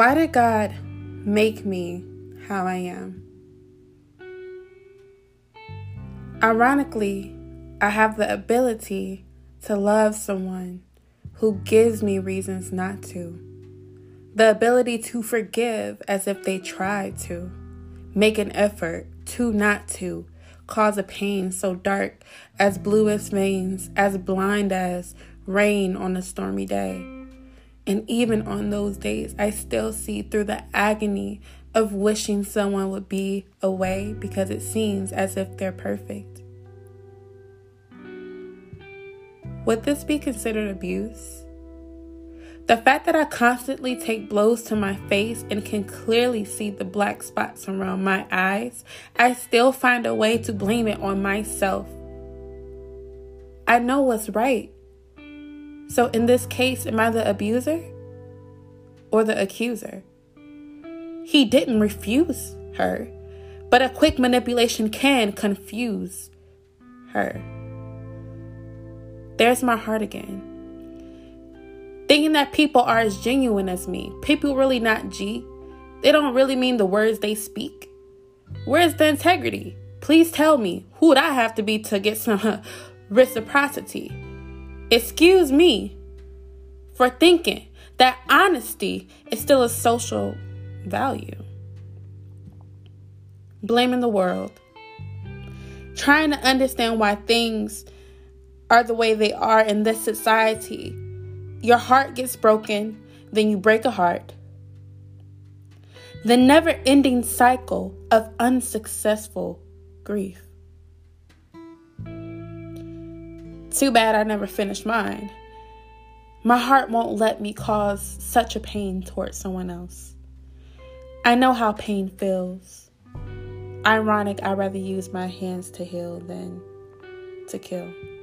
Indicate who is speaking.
Speaker 1: Why did God make me how I am? Ironically, I have the ability to love someone who gives me reasons not to. The ability to forgive as if they tried to. Make an effort to not to. Cause a pain so dark as bluest veins, as blind as rain on a stormy day. And even on those days, I still see through the agony of wishing someone would be away because it seems as if they're perfect. Would this be considered abuse? The fact that I constantly take blows to my face and can clearly see the black spots around my eyes, I still find a way to blame it on myself. I know what's right. So in this case, am I the abuser or the accuser? He didn't refuse her, but a quick manipulation can confuse her. There's my heart again. Thinking that people are as genuine as me. People really not G. They don't really mean the words they speak. Where's the integrity? Please tell me, who would I have to be to get some reciprocity? Excuse me for thinking that honesty is still a social value. Blaming the world. Trying to understand why things are the way they are in this society. Your heart gets broken, then you break a heart. The never-ending cycle of unsuccessful grief. Too bad I never finished mine. My heart won't let me cause such a pain towards someone else. I know how pain feels. Ironic, I'd rather use my hands to heal than to kill.